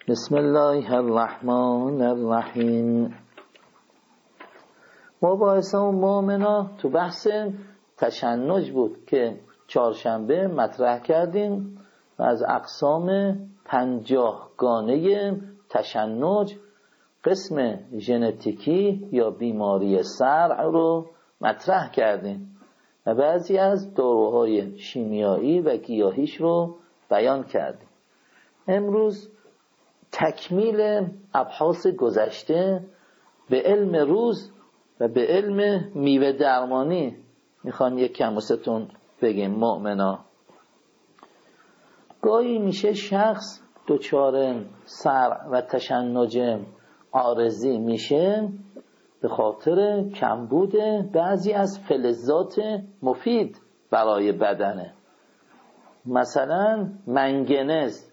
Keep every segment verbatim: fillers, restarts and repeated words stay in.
بسم الله الرحمن الرحیم. مباحثه و مؤمنا تو بحث تشنج بود که چهارشنبه مطرح کردیم و از اقسام پنجاه گانه تشنج قسم ژنتیکی یا بیماری صرع رو مطرح کردیم و بعضی از داروهای شیمیایی و گیاهیش رو بیان کردیم. امروز تکمیل ابحاث گذشته به علم روز و به علم میوه درمانی میخوام یک کم واسهتون بگیم. مؤمنا، گاهی میشه شخص دچار صرع و تشنج عارضی میشه به خاطر کمبود بعضی از فلزات مفید برای بدنه، مثلا منگنز.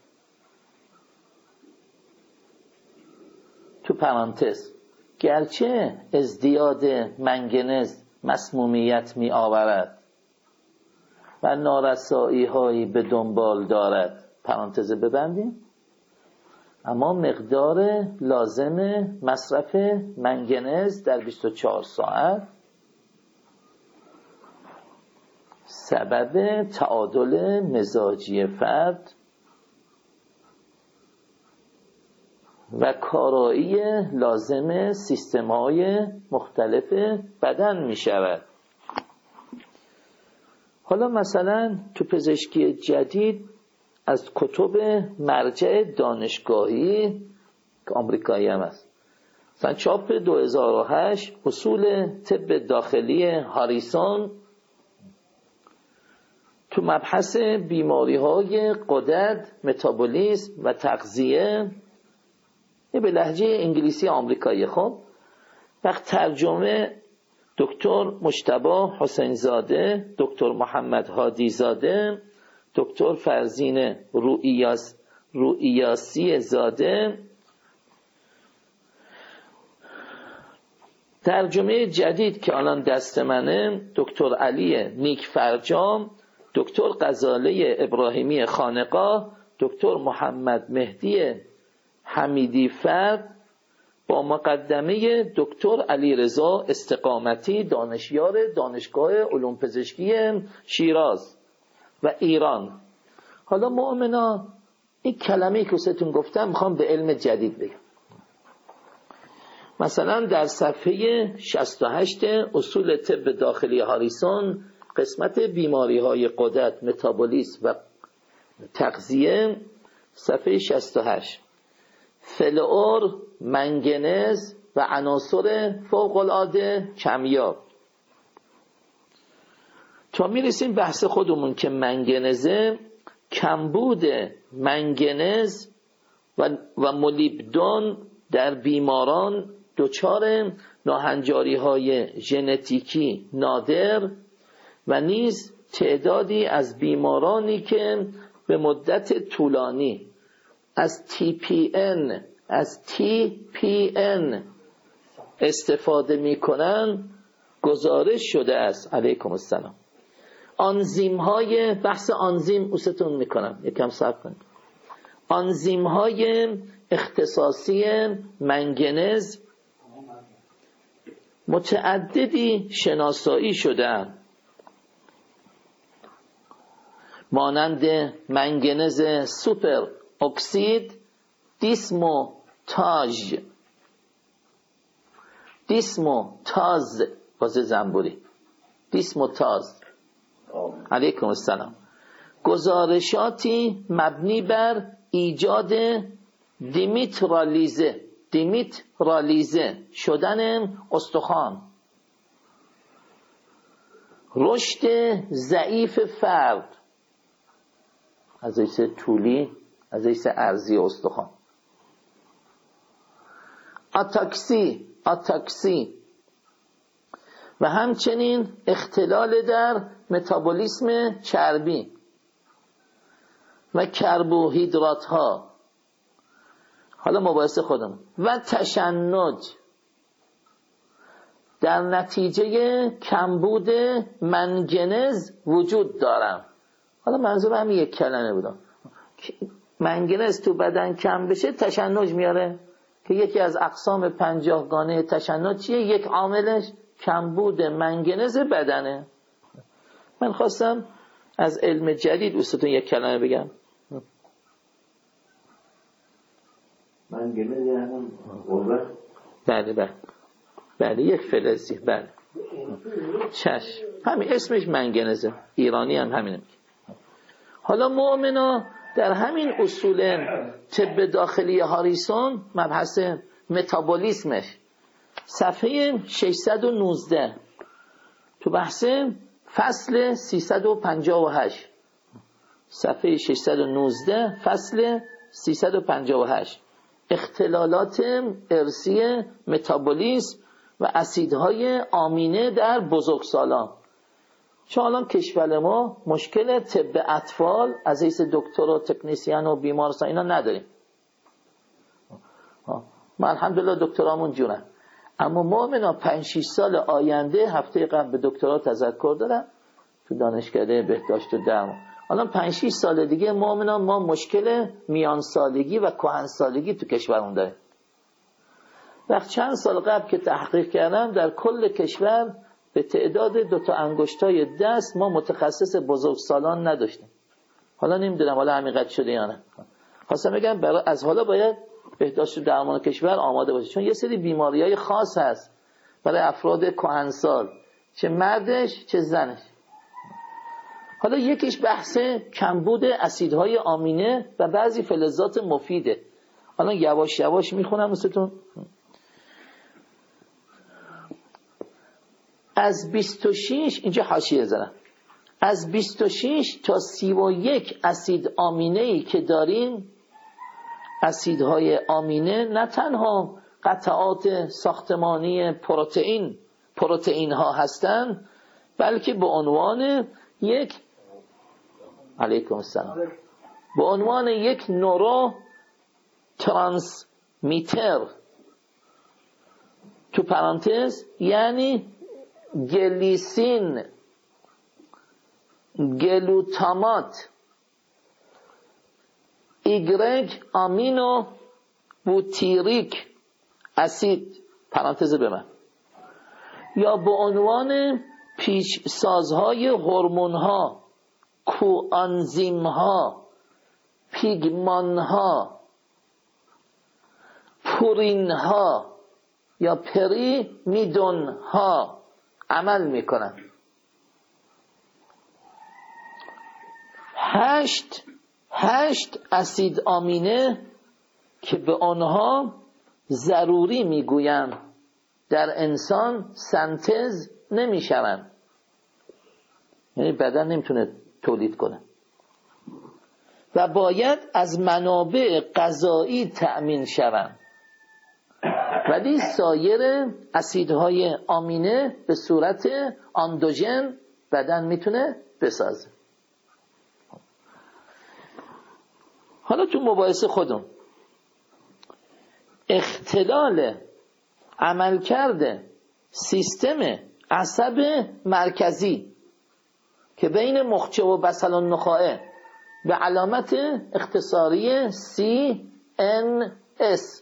تو پرانتز گرچه ازدیاد منگنز مسمومیت می آورد و نارسایی هایی به دنبال دارد، پرانتز ببندیم، اما مقدار لازم مصرف منگنز در بیست و چهار ساعت سبب تعادل مزاجی فرد و کارایی لازم سیستم‌های مختلف بدن می شود. حالا مثلا تو پزشکی جدید از کتب مرجع دانشگاهی که آمریکایی هم است، مثلا چاپ دو هزار و هشت اصول طب داخلی هاریسون تو مبحث بیماری‌های غدد، متابولیسم و تغذیه به لهجه انگلیسی آمریکایی. خب وقت ترجمه دکتر مجتبی حسین زاده، دکتر محمد هادی زاده، دکتر فرزین روئیاس روئیاسی زاده. ترجمه جدید که الان دست منه دکتر علی نیک فرجام، دکتر غزاله ابراهیمی خانقاه، دکتر محمد مهدی حمیدی فرد با مقدمه دکتر علیرضا استقامتی، دانشیار دانشگاه علوم پزشکی شیراز و ایران. حالا مؤمنا، این کلمه‌ای که واسهتون گفتم میخوام به علم جدید بگم. مثلا در صفحه شصت و هشت اصول طب داخلی هاریسون قسمت بیماری‌های غدد، متابولیسم و تغذیه، صفحه شصت و هشت، فلور، منگنز و عناصر فوق‌العاده کمیاب. تا میرسیم بحث خودمون که منگنزه، کمبود منگنز و, و مولیبدون در بیماران دچار ناهنجاری های ژنتیکی نادر و نیز تعدادی از بیمارانی که به مدت طولانی از تی پی ان از تی پی ان استفاده میکنن گزارش شده است. علیکم السلام. آنزیم های بحث آنزیم اوستون میکنم، یکم صبر کنید. آنزیم های اختصاصی منگنز متعددی شناسایی شده‌اند، مانند منگنز سوپر اکسید، دیسموتاژ دیسموتاز واسه زنبوری دیسموتاز. علیکم السلام. گزارشاتی مبنی بر ایجاد دیمیترالیزه دیمیترالیزه شدن استخوان، رشد ضعیف فرد، از حیث طولی، از حیث عرضی استخوان، آتاکسی آتاکسی و همچنین اختلال در متابولیسم چربی و کربوهیدرات ها. حالا مباحث خودم و تشنج در نتیجه کمبود منگنز وجود دارم. حالا منظور همین یک کلمه بودم. منگنز تو بدن کم بشه تشنج میاره، که یکی از اقسام پنجاهگانه تشنج چیه؟ یک عاملش کمبود منگنز بدنه. من خواستم از علم جدید استون یک کلمه بگم. منگنز یعنی قوه؟ بله بله بله یک فلزی. بله چش همین اسمش منگنزه، ایرانی هم همینه. حالا مؤمنا در همین اصول طب داخلی هاریسون مبحث متابولیسمش صفحه ششصد و نوزده تو بحث فصل سیصد و پنجاه و هشت، صفحه ششصد و نوزده فصل سیصد و پنجاه و هشت، اختلالات ارثی متابولیسم و اسیدهای آمینه در بزرگسالان. چون الان کشور ما مشکل طب اطفال از حیث دکتر و تکنیسیان و بیمارستان اینا نداریم، ما الحمدلله دکترامون جونن. اما مؤمنا پنج شش سال آینده، هفته قبل به دکترا تذکر دادم تو دانشکده بهداشت و درمان، الان پنج شش سال دیگه مؤمنا ما مشکل میان سالگی و کهن سالگی تو کشورمون داریم. وقت چند سال قبل که تحقیق کردم در کل کشور به تعداد دوتا انگشتای دست ما متخصص بزرگسالان نداشتیم. حالا نمیدونم حالا حقیقت شده یا نه. خواستم بگم برای از حالا باید بهداشت و درمان کشور آماده باشه، چون یه سری بیماریهای خاص هست برای افراد کهنسال، چه مردش چه زنش. حالا یکیش بحث کمبود اسیدهای آمینه و بعضی فلزات مفیده. حالا یواش یواش میخونم مثلتون. از بیست و شش اینجا حاشیه زدم، از بیست و شش تا سی و یک اسید آمینه‌ای که داریم، اسیدهای آمینه نه تنها قطعات ساختمانی پروتئین پروتئین ها هستند، بلکه به عنوان یک علیکم السلام به عنوان یک نورو ترانسمیتر تو پرانتز یعنی گلیسین، گلوتامات، ایگرگ آمینو بوتیریک اسید پرانتز به من، یا به عنوان پیش سازهای هورمون ها، کوآنزیم ها، پیگمان ها، پورین ها یا پری میدون ها عمل میکنن. هشت هشت اسید آمینه که به آنها ضروری میگویم در انسان سنتز نمیشوند، یعنی بدن نمیتونه تولید کنه و باید از منابع غذایی تأمین شوند، ولی سایر اسیدهای آمینه به صورت اندوژن بدن میتونه بسازه. حالا تو مباحثه خودم اختلال عملکرد سیستم عصب مرکزی که بین مخچه و بصل النخاع به علامت اختصاری سی ان اس،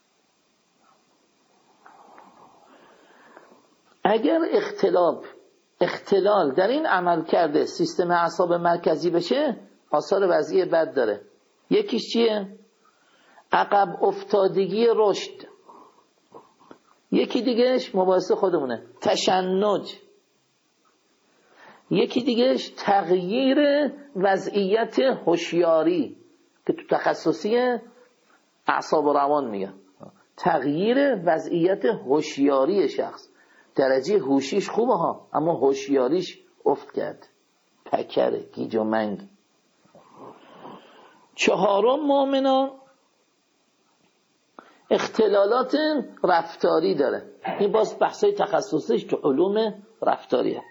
اگر اختلاف اختلال در این عملکرد سیستم اعصاب مرکزی بشه آثار وضعی بد داره. یکیش چیه؟ عقب افتادگی رشد. یکی دیگهش مباحث خودمونه تشنج. یکی دیگهش تغییر وضعیت هوشیاری که تو تخصصی اعصاب و روان میگن، تغییر وضعیت هوشیاری شخص. درجه هوشیش خوبه ها، اما هوشیاریش افت کرد، پکره، گیج و منگ. چهارم مؤمنان اختلالات رفتاری داره. این باز بحثای تخصصیش تو علوم رفتاریه.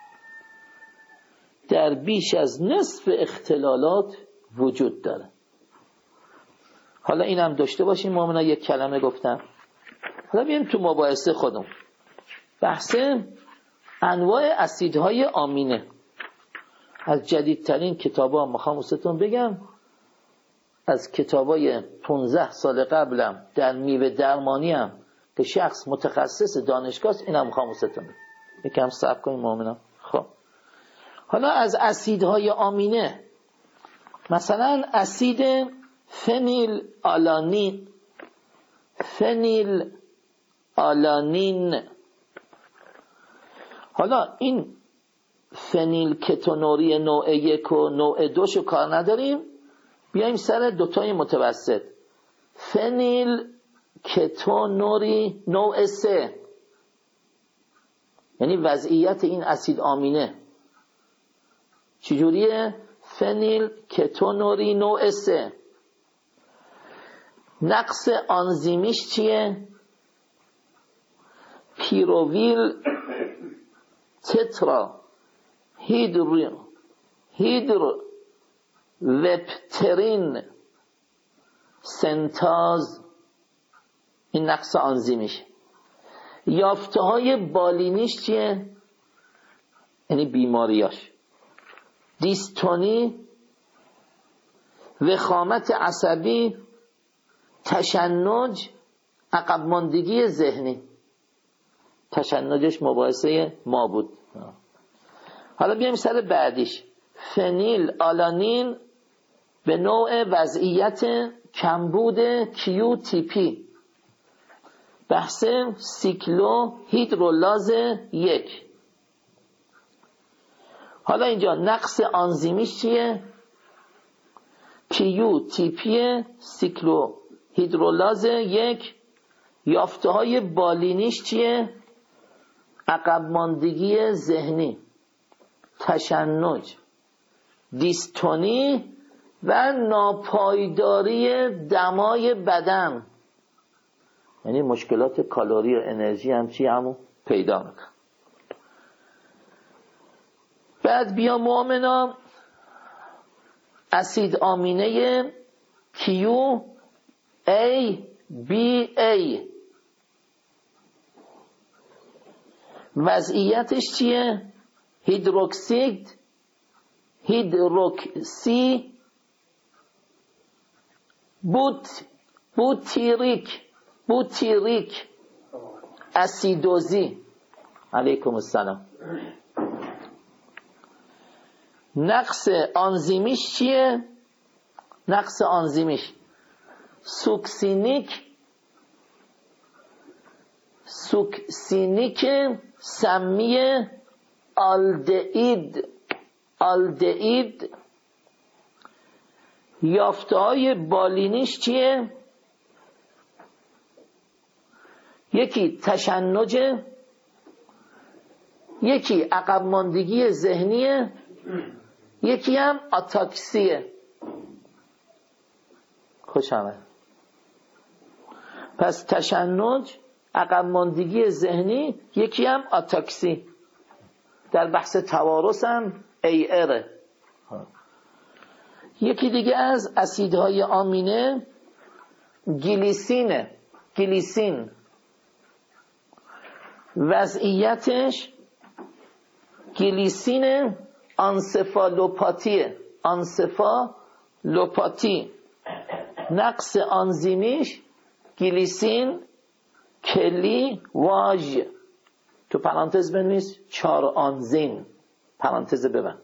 در بیش از نصف اختلالات وجود داره. حالا اینم داشته باشیم مؤمنان، یک کلمه گفتم. حالا بیایم تو مباحثه خودم. بحث انواع اسیدهای آمینه. از جدیدترین کتابا میخوام واسهتون بگم، از کتابای پانزده سال قبلم در میوه درمانی هم که شخص متخصص دانشگاه است، اینم میخوام واسهتون یکم صبر کنیم مؤمنا. خب حالا از اسیدهای آمینه، مثلا اسید فنیل آلانین، فنیل آلانین. حالا این فنیل کتونوری نوع یک و نوع دوشو کار نداریم، بیایم سر دوتای متوسط. فنیل کتونوری نوع سه، یعنی وضعیت این اسید آمینه چجوریه؟ فنیل کتونوری نوع سه، نقص آنزیمیش چیه؟ پیروویل تترا هیدرو هیدرو وپترین سنتاز، این نقص آنزیمیش. یافته های بالینیش چیه؟ یعنی بیماریاش، دیستونی، وخامت عصبی، تشنج، عقب ماندگی ذهنی. تشنجش مباحثه ما بود. حالا بیایم سر بعدیش، فنیل آلانین به نوع وضعیت کمبود کیو تی پی، بحث سیکلو هیدرولاز یک. حالا اینجا نقص آنزیمیش چیه؟ کیو تی پی سیکلو هیدرولاز یک. یافته های بالینیش چیه؟ عقب ماندگی ذهنی، تشنج، دیستونی و ناپایداری دمای بدن، یعنی مشکلات کالری و انرژی هم چی همون پیدا میکن. بعد بیا مؤمنا اسید آمینه کیو ای بی ای، وضعیتش چیه؟ هیدروکسید هیدروکسی بوت بوتیریک بوتیریک اسیدوزی. علیکم السلام. نقص آنزیمیش چیه؟ نقص آنزیمیش سوکسینیک سوکسینیک سمی آلدهید آلدهید. یافته های بالینیش چیه؟ یکی تشنج، یکی عقب ماندگی ذهنیه، یکی هم آتاکسیه. خوش آمد. پس تشنج، عقب ماندگی ذهنی، یکی هم آتاکسی. در بحث توارث هم ای اره. یکی دیگه از اسیدهای آمینه گلیسینه. گلیسین وضعیتش گلیسین آنسفالوپاتیه. آنسفالوپاتی. نقص آنزیمیش گلیسین کلی واژ، تو پرانتز بنویس چهار آنزیم، پرانتز ببند.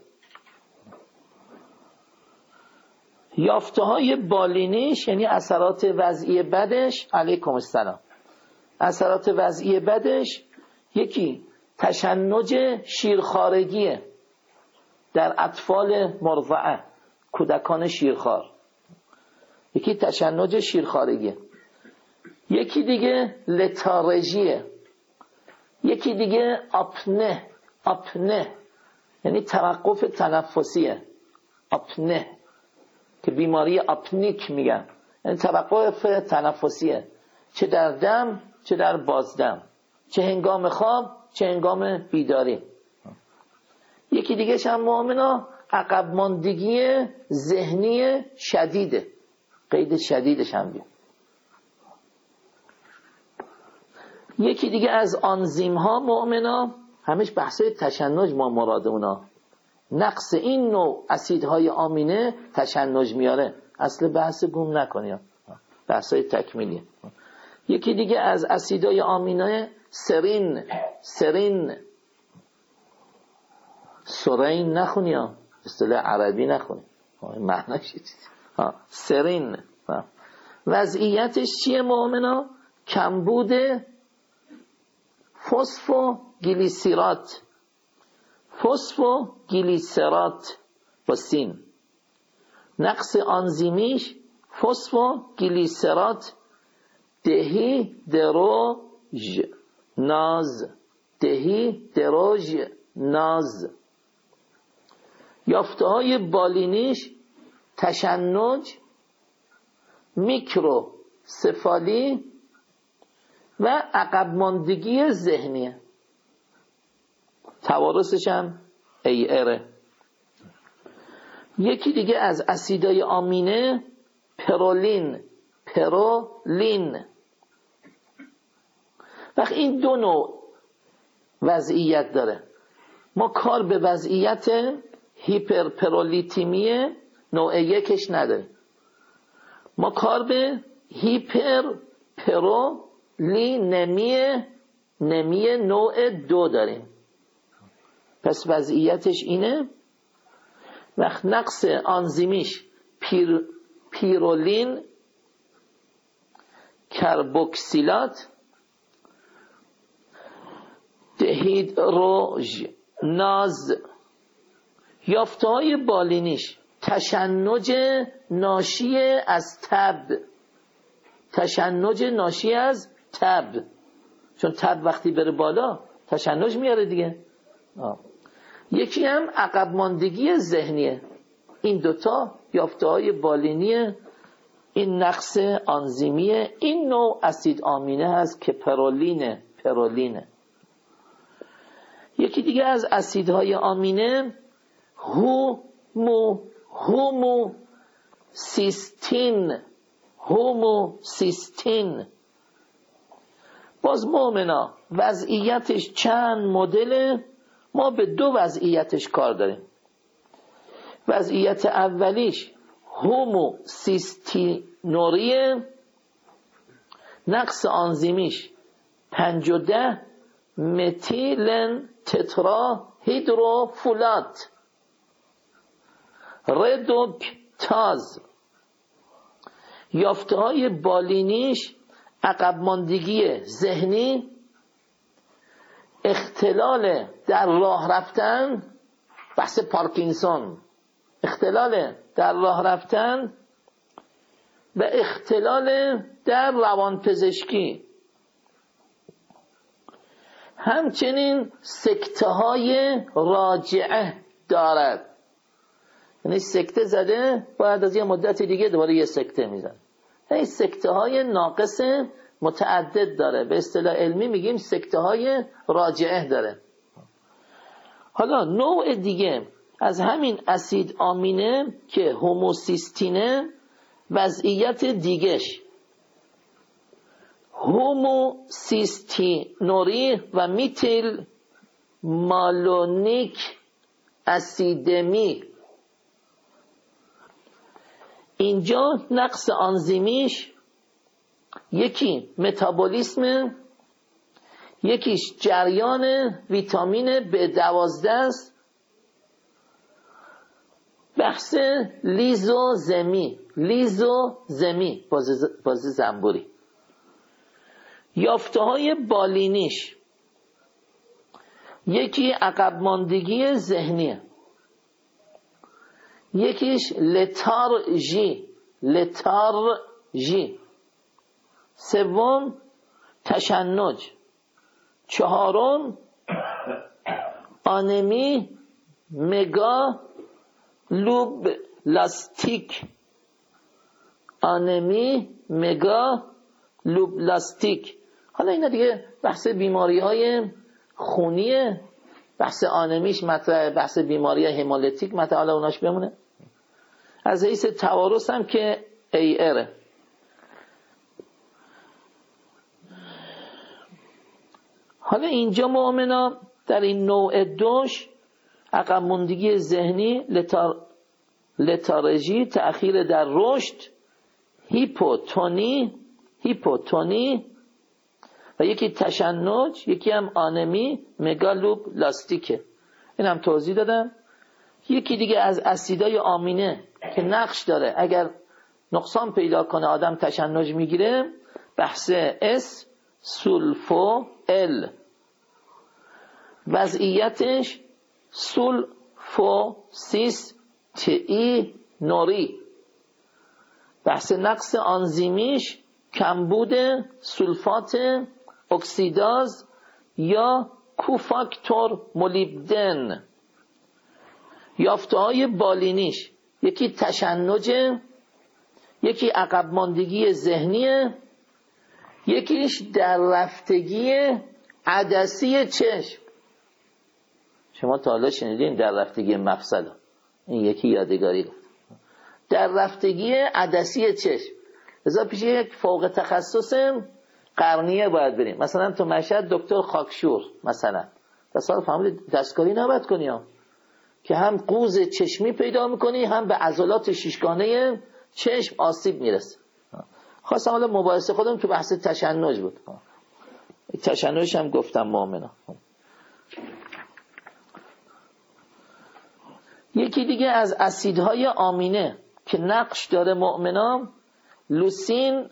یافته های بالینیش یعنی اثرات وضعی بدش، علیکم السلام، اثرات وضعی بدش یکی تشنج شیرخوارگیه در اطفال مرضعه، کودکان شیرخوار، یکی تشنج شیرخوارگیه، یکی دیگه لتارژیه، یکی دیگه آپنه. آپنه یعنی توقف تنفسیه. آپنه که بیماری آپنیک میگن، یعنی توقف تنفسیه، چه در دم چه در بازدم، چه هنگام خواب چه هنگام بیداری. یکی دیگه هم مؤمنا عقب ماندگی ذهنی شدیده، قید شدیدش هم بیاد. یکی دیگه از آنزیم ها مؤمنا همش بحثای تشنج ما مراد اونا. نقص این نوع اسیدهای آمینه تشنج میاره. اصل بحث گم نکنی، بحثای تکمیلیه. یکی دیگه از اسیدای آمینه سرین، سرین سرین نخونی ها، اصطلاح عربی نخونی، معناش چیزی. سرین وضعیتش چیه مؤمنا؟ کمبود فسفو گلیسیرات، فسفو گلیسیرات با سین، نقص آنزیمیش فسفو گلیسیرات دهی دروژ ناز، دهی دروژ ناز. یافته های بالینیش تشنج، میکرو سفالی و عقب ماندگی ذهنیه. توارثش هم ای اره. یکی دیگه از اسیدای آمینه پرولین، پرولین. وقت این دو نوع وضعیت داره. ما کار به وضعیت هیپرپرولیتیمی نوع یکش نداریم، ما کار به هیپرپرولینمی نمی نوع دو داریم. پس وضعیتش اینه، وقت نقص آنزیمیش پیر پیرولین کربوکسیلات دهیدروژ ناز. یافته های بالینیش تشنج ناشی از تب، تشنج ناشی از تب، چون تب وقتی بره بالا تشنج میاره دیگه. آه. یکی هم عقب ماندگی ذهنیه. این دوتا یافته های بالینیه. این نقص آنزیمیه. این نوع اسید آمینه هست که پرولینه، پرولینه. یکی دیگه از اسیدهای آمینه هومو هومو سیستین، هومو سیستین. باز مؤمنا وضعیتش چند مدل، ما به دو وضعیتش کار داریم. وضعیت اولیش هومو سیستینوریه، نقص آنزیمیش پنج و ده متیلن تترا هیدروفولات ردوکتاز. یافته های بالینیش عقب ماندگی ذهنی، اختلال در راه رفتن، بحث پارکینسون، اختلال در راه رفتن و اختلال در روانپزشکی. همچنین سکته های راجعه دارد، یعنی سکته زده باید از یه مدت دیگه دوباره یه سکته میزن. این سکته های ناقص متعدد داره، به اصطلاح علمی میگیم سکته های راجعه داره. حالا نوع دیگه از همین اسید آمینه که هوموسیستینه، وضعیت دیگش هوموسیستینوری و میتیل مالونیک اسیدمی. اینجا نقص آنزیمیش یکی متابولیسم، یکیش جریان ویتامین بی دوازده است، بحث لیزوزمی، لیزوزمی بازی زنبوری. یافته های بالینیش یکی عقب ماندگی ذهنیه، یکیش لتارژی، لتارژی. سوم تشنج. چهارم آنمی مگا لوب لاستیک، آنمی مگا لوب لاستیک. حالا اینا دیگه بحث بیماری های خونیه، بحث آنمیش مطرح، بحث بیماری همولیتیک مطرح، حالا اوناش بمونه. از حیث توارث هم که ای اره. حالا اینجا مؤمنا در این نوع دوش عقب ماندگی ذهنی لتار لتارژی تأخیر در رشد، هیپوتونی هیپوتونی و یکی تشنج، یکی هم آنمی مگالوبلاستیکه. این هم توضیح دادم. یکی دیگه از اسیدای آمینه که نقش داره اگر نقصان پیدا کنه آدم تشنج میگیره، بحث اس سولفو ال، وضعیتش سولفو سیس تی نوری، بحث نقص آنزیمیش کمبود سولفات اکسیداز یا کوفاکتور مولیبدن. یافته‌های بالینیش یکی تشنجه، یکی عقب ماندگی ذهنیه، یکیش در رفتگی عدسی چشم. شما تا حالا شنیدین در رفتگی مفصل؟ این یکی یادگاری گفت. در رفتگی عدسی چشم. لذا پیش یک فوق تخصص قرنیه باید بریم. مثلا تو مشهد دکتر خاکشور مثلا مثلا فهمید دستکاری نباید کنی ها. که هم قوز چشمی پیدا میکنی هم به عضلات شیشگانه چشم آسیب میرسه. خواستم حالا مباحثه خودم تو بحث تشنج بود. تشنج هم گفتم مؤمنا. یکی دیگه از اسیدهای آمینه که نقش داره مؤمنا، لوسین،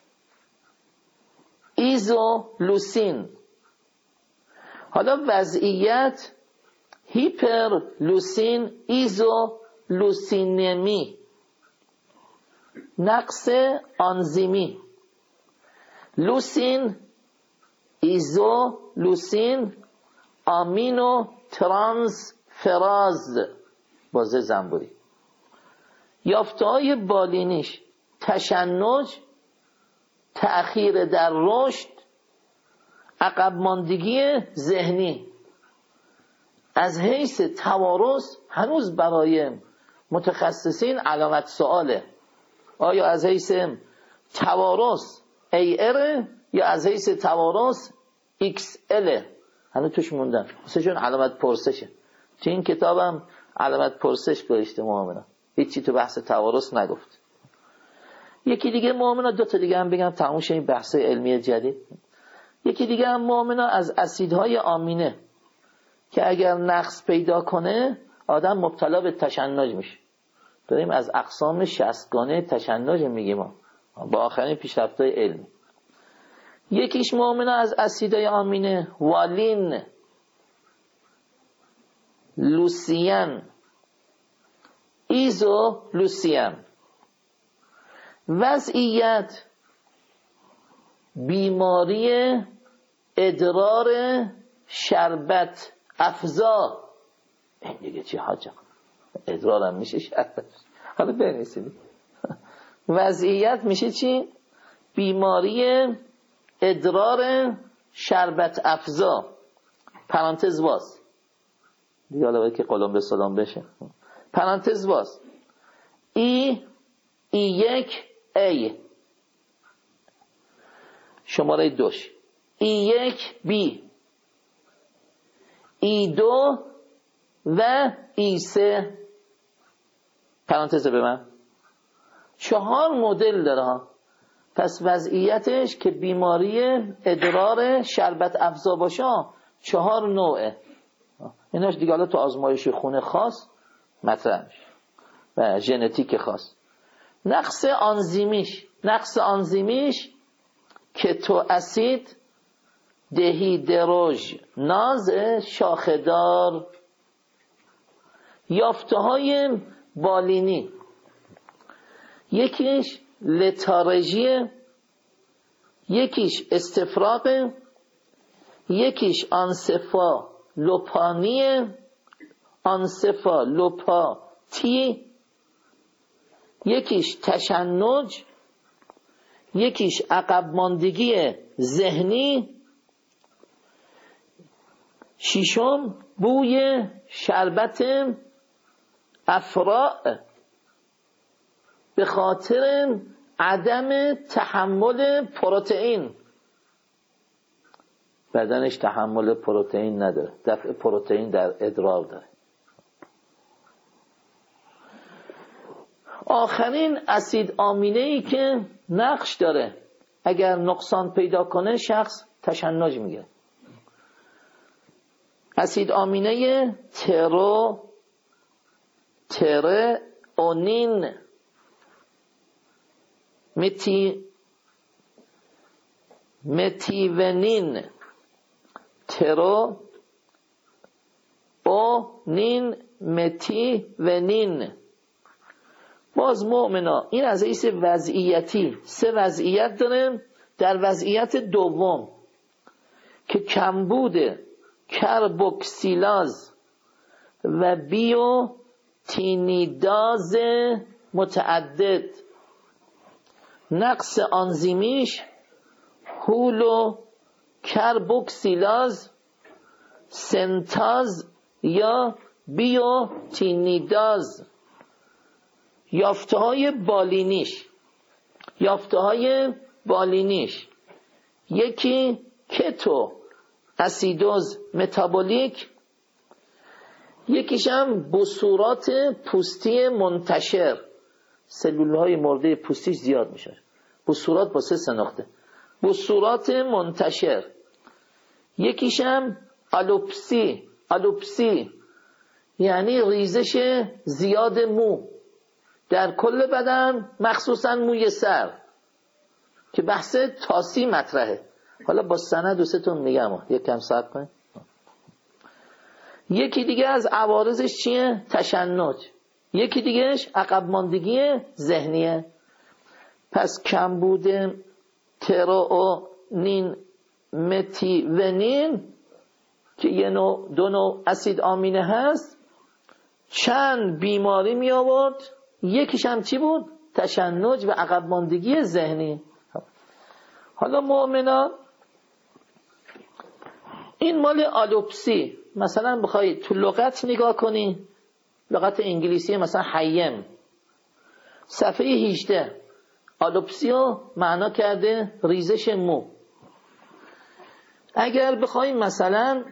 ایزو لوسین. حالا وضعیت هیپر لوسین ایزو لوسینمی، نقص آنزیمی. لوسین ایزو لوسین آمینو ترانسفراز بازه زنبوری. یافته‌های بالینیش تشنج، تأخیر در رشد، عقب ماندگی ذهنی. از حیث توارث هنوز برای متخصصین علامت سواله، آیا از حیث توارث ای ار یا از حیث توارث ایکس ال؟ هنوز توش موندن، مثلا علامت پرسشه. تو این کتابم علامت پرسش گذاشته مؤمنا، هیچی تو بحث توارث نگفت. یکی دیگه مؤمنا، دو تا دیگه هم بگم تموم شه این بحث علمی جدید. یکی دیگه هم مؤمنا از اسیدهای آمینه که اگر نقص پیدا کنه آدم مبتلا به تشنج میشه. داریم از اقسام شصتگانه تشنج میگیم ما با آخرین پیشرفت‌های علمی. یکیش مؤمنا از اسیدهای آمینه والین، لوسین، ایزو لوسین. وضعیت بیماری ادرار شربت افزا. این دیگه چی حاجه؟ ادرار هم میشه شربت. حالا بنویسید. وضعیت میشه چی؟ بیماری ادرار شربت افزا. پرانتز باز دیگه، حالا باید که قلم به سلام بشه. پرانتز باز ای ای یک ای شماره دوش، ای یک بی، ای دو و ای سه. پرانتز به من چهار مدل داره ها. پس وضعیتش که بیماری ادرار شربت افزا باشه چهار نوعه. ایناش دیگه حالا تو آزمایش خون خاص مطرح میشه و ژنتیک خاص. نقص آنزیمیش نقص آنزیمیش کتو اسید دهیدروژ ناز شاخه‌دار. یافته‌های بالینی یکیش لتارژی، یکیش استفراغ، یکیش آنسفا لوپانی، آنسفا لوپاتی، یکیش تشنج، یکیش عقب ماندگی ذهنی، ششم بوی شربت افراع به خاطر عدم تحمل پروتئین. بدنش تحمل پروتئین نداره، دفع پروتئین در ادرار داره. آخرین اسید آمینه‌ای که نقش داره اگر نقصان پیدا کنه شخص تشنج میگه. اسید آمینه ترو تره اونین متی متیونین ترو اونین متیونین. باز مؤمنا این از حیث وضعیتی سه وضعیت داره. در وضعیت دوم که کمبود کربوکسیلاز و بیو تینیداز متعدد، نقص آنزیمیش هولو کربوکسیلاز سنتاز یا بیو تینیداز. یافته های بالینیش یافته های بالینیش یکی کتو اسیدوز متابولیک، یکیش هم بصورات پوستی منتشر، سلول های مرده پوستیش زیاد میشه. بصورات با سه سناخته، بصورات منتشر. یکیش هم آلوپسی آلوپسی یعنی ریزش زیاد مو در کل بدن، مخصوصا موی سر که بحث تاسی مطرحه. حالا با سند و ستون میگم، یک کم صبر کنید. یکی دیگه از عوارضش چیه؟ تشنج. یکی دیگهش عقب ماندگی ذهنیه. پس کمبود ترئونین متیونین که یه نوع دو نوع اسید آمینه هست چند بیماری می آورد. یکیش هم چی بود؟ تشنج و عقب ماندگی ذهنی. حالا مؤمنا این مال آلوپسی. مثلا بخوای تو لغت نگاه کنی، لغت انگلیسی مثلا حیم صفحه هجده آلوپسی رو معنا کرده ریزش مو. اگر بخوایم مثلا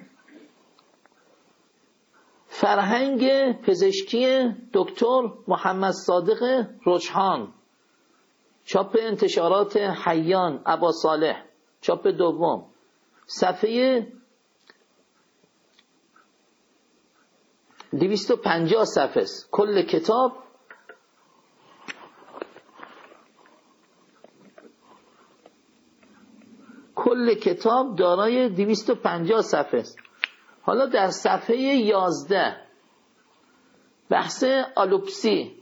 فرهنگ پزشکی دکتر محمد صادق رجحان، چاپ انتشارات حیان ابا صالح، چاپ دوم، صفحه دویست و پنجاه صفحه است. کل کتاب کل کتاب دارای دویست و پنجاه صفحه است. حالا در صفحه یازده بحث آلوپسی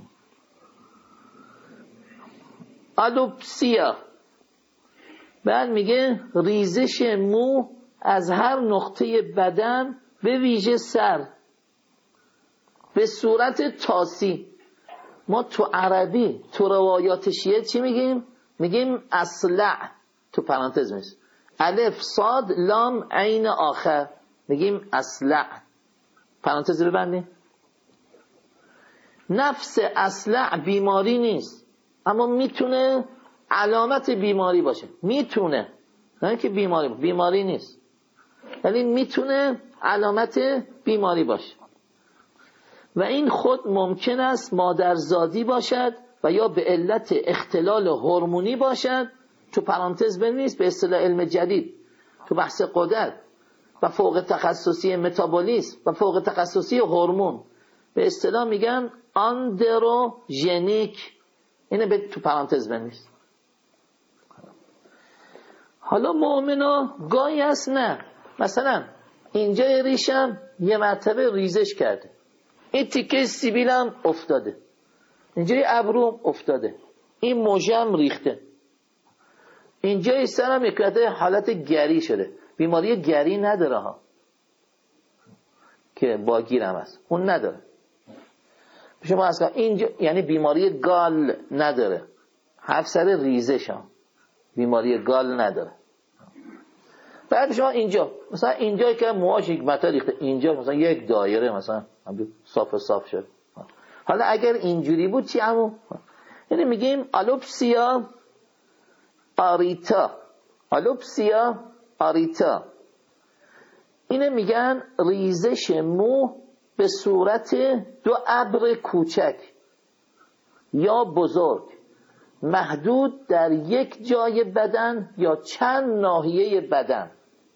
آلوپسیا بعد میگه ریزش مو از هر نقطه بدن به ویژه سر به صورت تاسی. ما تو عربی تو روایات شیعه چی میگیم؟ میگیم اصلع، تو پرانتز میست الف صاد لام عین آخر، میگیم اصلع، پرانتز ببندیم. نفس اصلع بیماری نیست، اما میتونه علامت بیماری باشه. میتونه، نه که بیماری بیماری نیست، ولی میتونه علامت بیماری باشه. و این خود ممکن است مادرزادی باشد و یا به علت اختلال هورمونی باشد. تو پرانتز بنویس به اصطلاح علم جدید تو بحث قدرت و فوق تخصصی متابولیسم و فوق تخصصی هورمون به اصطلاح میگن آندروژنیک. اینه به تو پرانتز بنویس. حالا مؤمنا گاهی هست نه، مثلا اینجا ریشم یه مرتبه ریزش کرده، این تیکه سیبیلم افتاده، اینجای ابروم افتاده، این موجم ریخته، اینجای سرم یک حالت گری شده. بیماری گری نداره ها که با گیرم هست، اون نداره. شما اصلا اینجا یعنی بیماری گال نداره، هفت سر ریزش هم بیماری گال نداره. بعد شما اینجا مثلا اینجا که موهاش یک متا ریخته، اینجا مثلا یک دایره مثلا صاف صاف شد. حالا اگر اینجوری بود چی همون؟ یعنی میگیم آلوپسیا آریتا آلوپسیا آریتا اینه میگن ریزش مو به صورت دو ابر کوچک. یا بزرگ محدود در یک جای بدن یا چند ناحیه بدن.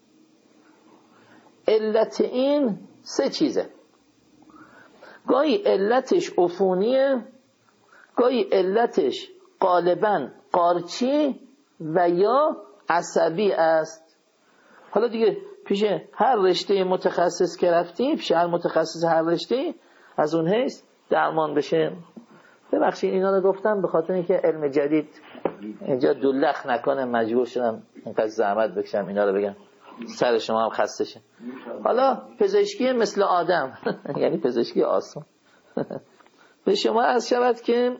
علت این سه چیزه. گاهی علتش عفونیه، گاهی علتش غالباً قارچی و یا عصبی است. حالا دیگه پیش هر رشته متخصص که رفتیم، پیش هر متخصص هر رشته از اون حیث درمان بشه. ببخشید اینا رو گفتم به خاطر اینکه علم جدید اینجا دولخ نکنه، مجبور شدم اینقدر زحمت بکشم اینا رو بگم، سر شما هم خسته شه. حالا پزشکی مثل آدم یعنی پزشکی آسان به شما عرض شود که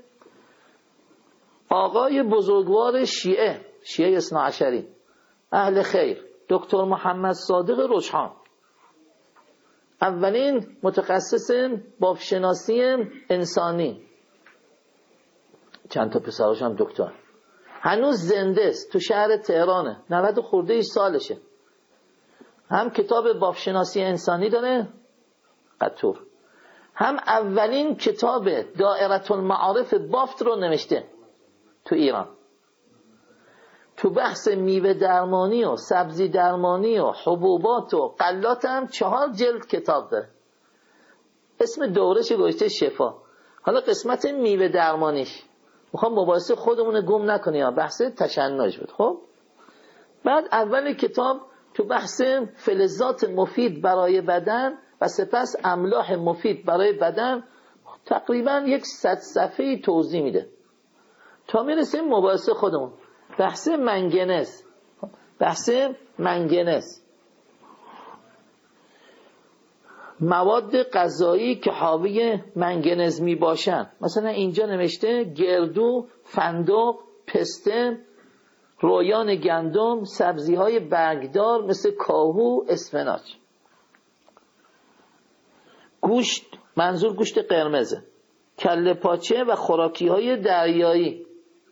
آقای بزرگوار شیعه شیعه اثنا عشری اهل خیر دکتر محمد صادق رجحان، اولین متخصص بافشناسی انسانی، چند تا پسرش هم دکتر، هنوز زنده است، تو شهر تهرانه، نود خورده ای سالشه، هم کتاب بافشناسی انسانی داره قطور، هم اولین کتاب دائره المعارف بافت رو نوشته تو ایران. تو بحث میوه درمانی و سبزی درمانی و حبوبات و غلات هم چهار جلد کتاب داره، اسم دورش گذاشته شفا. حالا قسمت میوه درمانیش میخوام مباحث خودمون گم نکنی ها، بحث تشنج بود. خب بعد اول کتاب تو بحث فلزات مفید برای بدن و سپس املاح مفید برای بدن تقریبا یک صد صفحه توضیح میده تا میرسیم مباحث خودمون. بحث منگنز، بحث منگنز مواد غذایی که حاوی منگنز می باشن، مثلا اینجا نوشته گردو، فندق، پسته، رویان گندم، سبزی های برگدار مثل کاهو، اسفناج، گوشت، منظور گوشت قرمزه، کله پاچه و خوراکی های دریایی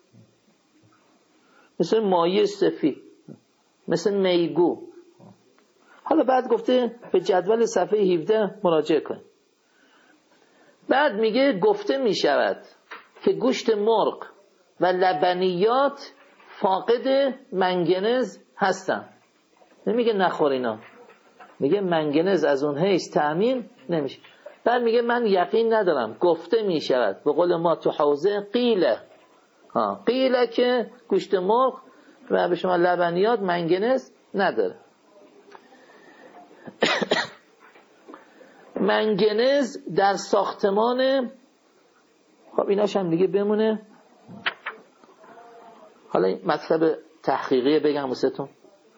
مثل ماهی سفید، مثل میگو. حالا بعد گفته به جدول صفحه هفده مراجعه کن. بعد میگه گفته میشود که گوشت مرغ و لبنیات فاقد منگنز هستن. نمیگه نخور اینا، میگه منگنز از اون حیث تأمین نمیشه. بعد میگه من یقین ندارم، گفته میشود، به قول ما تو حوزه قیله ها قیله که گوشت مرغ و به شما لبنیات منگنز نداره. منگنز در ساختمان، خب ایناش هم دیگه بمونه. حالا این مطلب تحقیقی بگم واسهتون.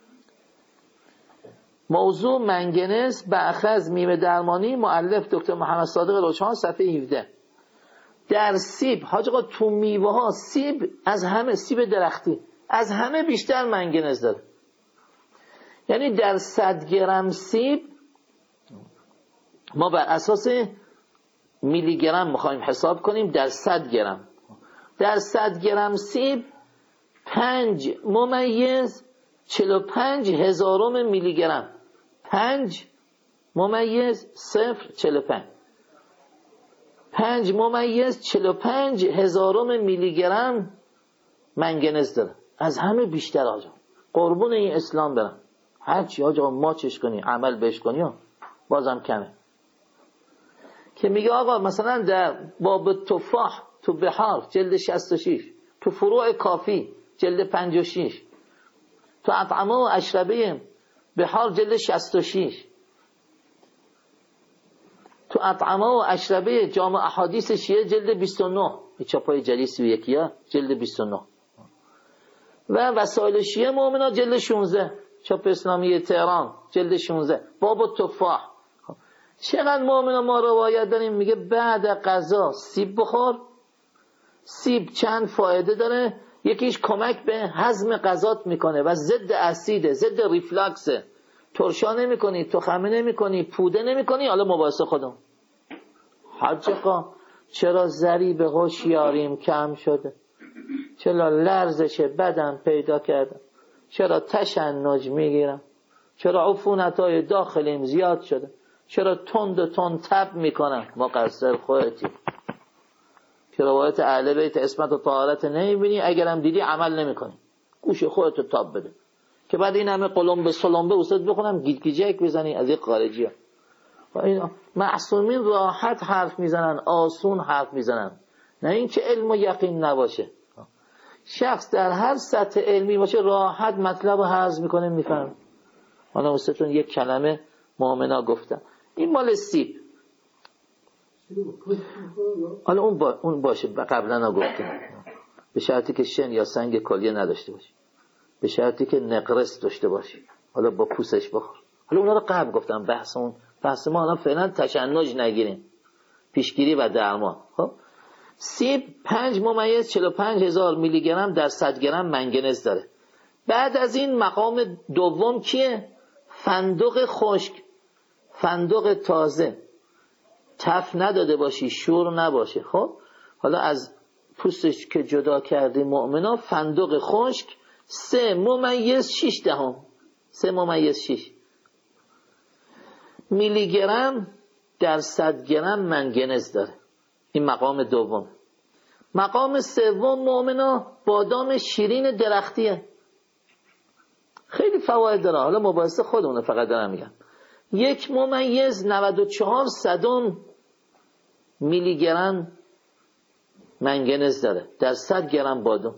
موضوع منگنز بأخذ میوه درمانی، مؤلف دکتر محمد صادق رجحان، صفحه هفده. در سیب، حاج آقا تو میوه ها سیب از همه، سیب درختی از همه بیشتر منگنز داره. یعنی در صد گرم سیب ما بر اساس میلی گرم میخوایم حساب کنیم، در صد گرم در صد گرم سیب پنج ممیز چل و پنج هزارم میلی گرم، پنج ممیز صفر چل و پنج پنج ممیز چل و پنج هزارم میلی گرم منگنز داره، از همه بیشتر. آجا قربون این اسلام برم، هرچی آجا ما چش کنی عمل بهش کنی بازم کمه. که میگه آقا مثلا در باب تفاح تو بحار جلد شصت و شش، تو فروع کافی جلد پنجاه و شش، تو اطعمه و اشربه بحار جلد شصت و شش، تو اطعمه و اشربه جامع احادیث شیعه جلد بیست و نه، این چاپای جلی سی و یک ها جلد بیست و نه، و وسائل شیعه مؤمنات جلد شانزده، چاپ اسلامی تهران جلد شانزده، باب تفاح. چقدر مؤمنان ما روایت داریم میگه بعد غذا سیب بخور. سیب چند فایده داره، یکیش کمک به هضم غذات میکنه و ضد اسیده، ضد ریفلاکسه، ترشا نمیکنی، تخمه نمیکنی، پوده نمیکنی. حالا مباحث خودم حاجقا چرا ضریب هوشیاریم کم شده، چرا لرزش بدن پیدا کردم، چرا تشنج میگیرم، چرا عفونتهای داخلیم زیاد شده، چرا تند و تند تب میکنم. مقصر خودتی که روایت اهل بیت عصمت و طهارت نمیبینی، اگرم دیدی عمل نمیکنی، گوش خودتو تاب بده که بعد این همه قلمبه سلمبه وسط بخونم گیج گیجک بزنی از این خارجی ها. و این معصومین راحت حرف میزنن، آسون حرف میزنن، نه این که علم و یقین نباشه. شخص در هر سطح علمی باشه راحت مطلب رو هضم میکنه، میفهم. حالا واسهتون یک کلمه مؤمنا گفتم. این مال سیب. حالا اون با اون باشه، قبلا گفتیم به شرطی که شن یا سنگ کلیه نداشته باشی، به شرطی که نقرس داشته باشی، حالا با پوسش بخور. حالا اونا رو قبل گفتم، بحث اون بحث ما الان فعلا تشنج نگیریم، پیشگیری و درمان. خب سیب پنج ممیز چهل و پنج هزار میلی گرم در صد گرم منگنز داره. بعد از این مقام دوم کیه؟ فندق خشک، فندق تازه، تف نداده باشی، شور نباشه. خب حالا از پوستش که جدا کردی مؤمنا، فندق خشک سه ممیز شیش دهم، سه ممیز شیش میلی گرم در صد گرم منگنز داره. این مقام دوم. مقام سوم مؤمنا بادام شیرین درختیه، خیلی فواید داره. حالا مباحث خودمونه، فقط دارم میگم. یک ممیز نود و چهار صدم میلی گرم منگنز داره در صد گرم بادام.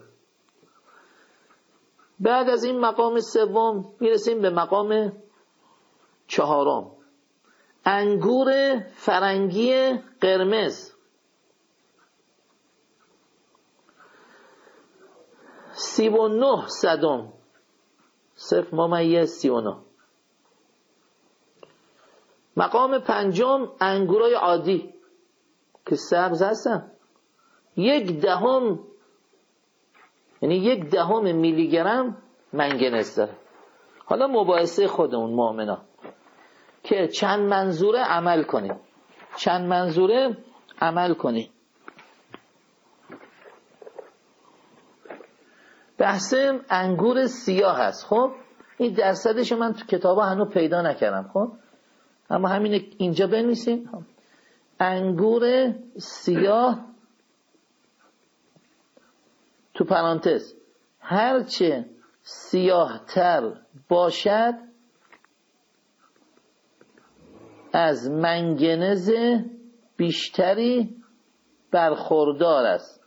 بعد از این مقام سوم میرسیم به مقام چهارم، انگور فرنگی قرمز سی و نه صدم، صفر ممیز سی و نه. مقام پنجم انگورای عادی که سبز هستن، یک دهم، یعنی یک دهم میلی گرم منگنز داره. حالا مباحثه خودمون مؤمنا که چند منظوره عمل کنیم، چند منظوره عمل کنیم. بحث انگور سیاه هست. خب این درصدش من تو کتابا هنوز پیدا نکردم، خب اما همین اینجا بنویسین. انگور سیاه تو پرانتز هرچه سیاه تر باشد از منگنز بیشتری برخوردار است.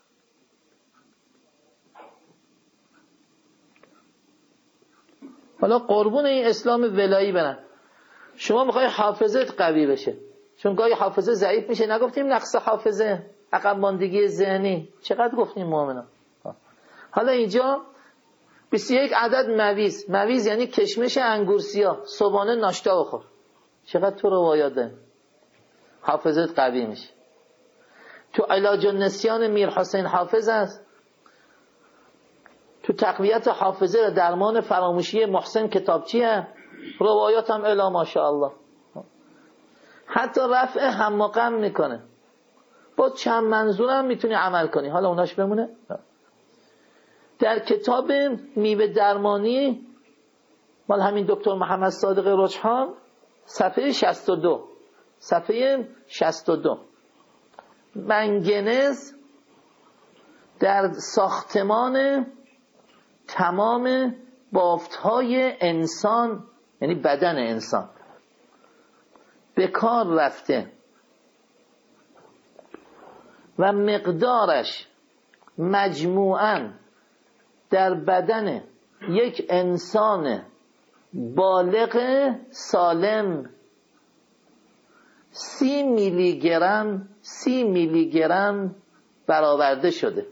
حالا قربون این اسلام ولایی برن، شما میخوای حافظت قوی بشه، چون گاهی حافظه ضعیف میشه. نگفتیم نقص حافظه، عقب ماندگی ذهنی، چقدر گفتیم مؤمنا. حالا اینجا بیست و یک عدد مویز، مویز یعنی کشمش انگور سیاه، صبحانه ناشتا بخور. چقدر تو روایات داریم، حافظت قوی میشه. تو علاج النسیان میر حسین حافظ هست، تو تقویت حافظه و درمان فراموشی محسن کتابچی هست، روایات هم الا ماشاءالله. حتی رفع هم و غم میکنه، با چند منظور هم میتونی عمل کنی. حالا اوناش بمونه. در کتاب میوه درمانی مال همین دکتر محمد صادق رجحان، صفحه شصت و دو، صفحه شصت و دو، منگنز در ساختمان تمام بافتهای انسان، یعنی بدن انسان، به کار رفته و مقدارش مجموعاً در بدن یک انسان بالغ سالم سی میلی گرم سی میلی گرم برآورده شده.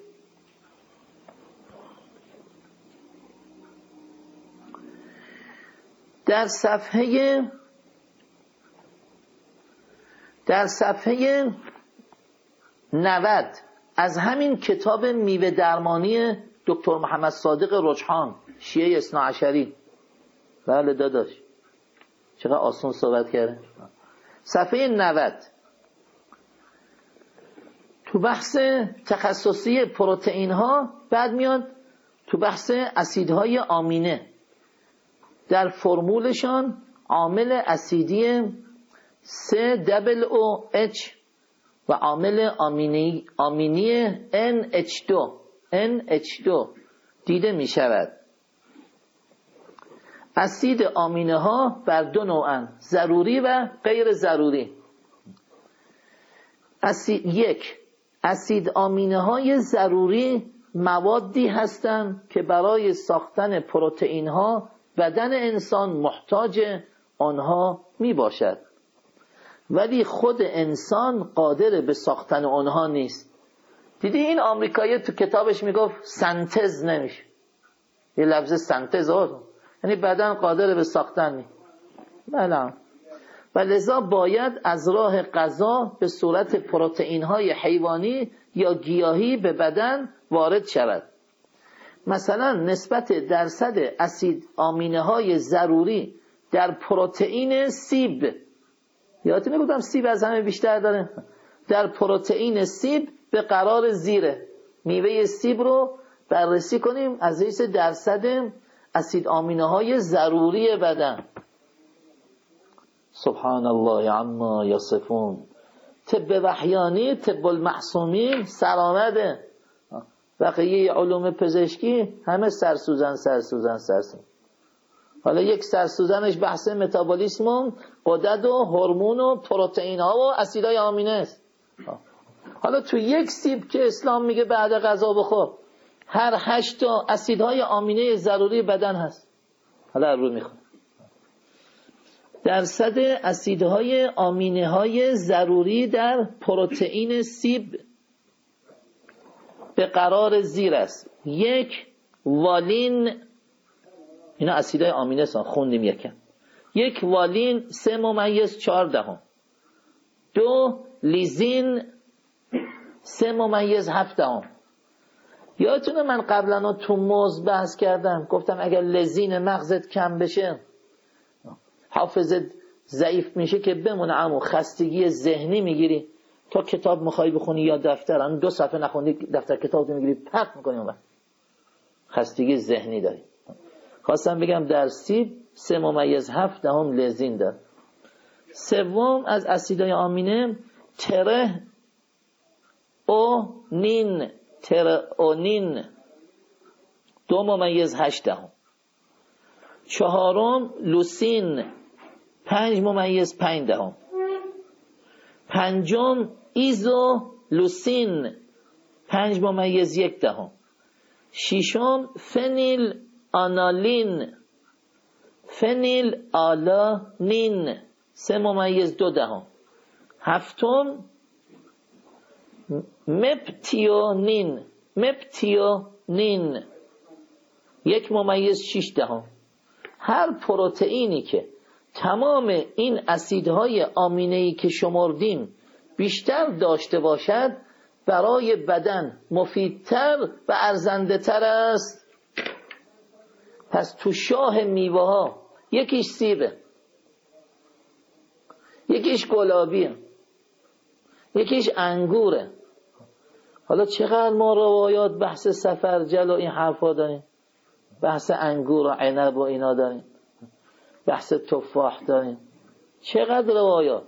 در صفحه در صفحه نود از همین کتاب میوه درمانی دکتر محمد صادق رجحان، شیعه اثنا عشری. بله داداش، چقدر آسان صحبت کرده. صفحه نود تو بحث تخصصی پروتئین ها، بعد میاد تو بحث اسیدهای آمینه، در فرمولشان عامل اسیدی سه دبل او اچ و عامل آمینی آمینی ان اچ دو ان اچ دو دیده می شود. اسید آمینه ها بر دو نوعن، ضروری و غیر ضروری. اسید یک، اسید آمینه های ضروری موادی هستند که برای ساختن پروتئین ها بدن انسان محتاج آنها می باشد، ولی خود انسان قادر به ساختن آنها نیست. دیدی این آمریکایی تو کتابش میگفت سنتز نمیشه، یه لفظ سنتز ها، یعنی بدن قادر به ساختن نیست. بله، و لذا باید از راه غذا به صورت پروتئین های حیوانی یا گیاهی به بدن وارد شود. مثلا نسبت درصد اسید آمینه های ضروری در پروتئین سیب، یادتونه گفتم سیب از همه بیشتر داره، در پروتئین سیب به قرار زیره. میوه سیب رو بررسی کنیم از حیث درصد اسید آمینه های ضروری بدن. سبحان الله عما یصفون. طب وحیانی، طب المعصومین سرآمده. بقیه علوم پزشکی همه سرسوزن سرسوزن سرسوزن. حالا یک سرسوزنش بحث متابولیسم و غدد و هورمون و پروتئین ها و اسیدهای آمینه است. حالا تو یک سیب که اسلام میگه بعد غذا بخور، هر هشت تا اسیدهای آمینه ضروری بدن هست. حالا رو میخوام درصد اسیدهای آمینه های ضروری در پروتئین سیب به قرار زیر است. یک، والین، اینا اسیدهای آمینه هستن، خوندیم یکم. یک والین سه ممیز چهار دهم. دو لیزین سه ممیز هفت دهم. یادتونه من قبلا تو موز بحث کردم، گفتم اگر لزین مغزت کم بشه حافظت ضعیف میشه که بمونه، اما خستگی ذهنی میگیری. تا کتاب میخوای بخونی یا دفتر، هم دو صفحه نخوندی دفتر کتاب میگیری پرت میکنی، اون خستگی ذهنی داری. خواستم بگم در سیب سه ممیز هفت دهم لزین داره. سوم از اسیدهای آمینه تره او نین تره او نین دو ممیز هشت دهم. چهارم لوسین پنج ممیز پنج دهم. پنجم ایزو لوسین پنج ممیز یک دهم. ششم فنیل آنالین فنیل آلانین سه ممیز دو دهم. هفتم مپتیونین مپتیونین یک ممیز شش دهم. هر پروتئینی که تمام این اسیدهای آمینه‌ای که شمردیم بیشتر داشته باشد برای بدن مفیدتر و ارزنده تر است. پس تو شاه میوه ها یکیش سیبه، یکیش گلابیه، یکیش انگوره. حالا چقدر ما روایات بحث سفرجل و این حرفا داریم، بحث انگور و عنب و اینا داریم، بحث تفاح داریم، چقدر روایات.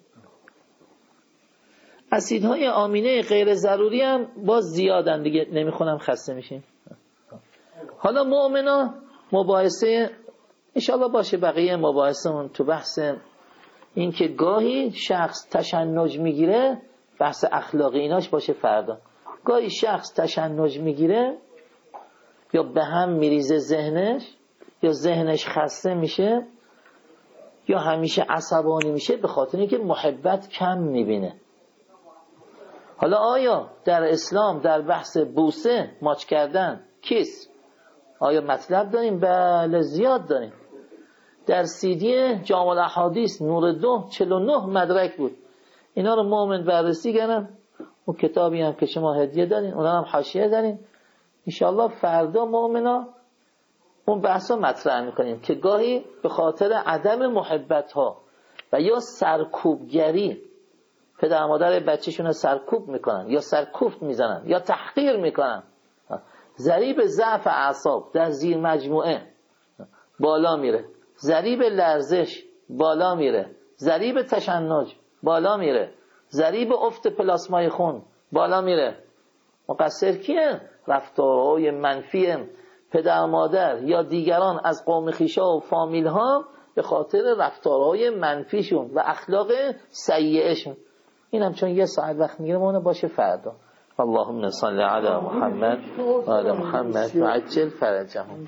اسیدهای آمینه غیر ضروری هم باز زیادن دیگه، نمیخونم خسته میشیم. حالا مؤمنا مباحثه انشاءالله باشه، بقیه مباحثمون تو بحث این که گاهی شخص تشنج میگیره، بحث اخلاقی ایناش باشه فردا. گاهی شخص تشنج میگیره یا به هم میریزه ذهنش، یا ذهنش خسته میشه، یا همیشه عصبانی میشه به خاطر اینکه محبت کم میبینه. حالا آیا در اسلام در بحث بوسه، ماچ کردن، کیس، آیا مطلب داریم؟ بله زیاد داریم. در سیدی جامع الاحادیث نور دو چهل و نه مدرک بود. اینا رو مومن بررسی کردم. اون کتابی هم که شما هدیه دارین، اونا هم حاشیه دارین. انشاءالله فردا مومنا اون بحثا مطرح میکنیم که گاهی به خاطر عدم محبت ها و یا سرکوبگری پدر مادر بچه‌شون رو سرکوب میکنن یا سرکوفت میزنن یا تحقیر میکنن، ضریب ضعف اعصاب در زیر مجموعه بالا میره، ضریب لرزش بالا میره، ضریب تشنج بالا میره، ضریب افت پلاسمای خون بالا میره. مقصر کیه؟ رفتارهای منفی پدر مادر یا دیگران از قوم خویشا و فامیل ها به خاطر رفتارهای منفیشون و اخلاق سیئشون. اینم چون یه ساعت وقت میگیره مونه باشه فردا. اللهم صل علی محمد و علی محمد و عجل فرجهم.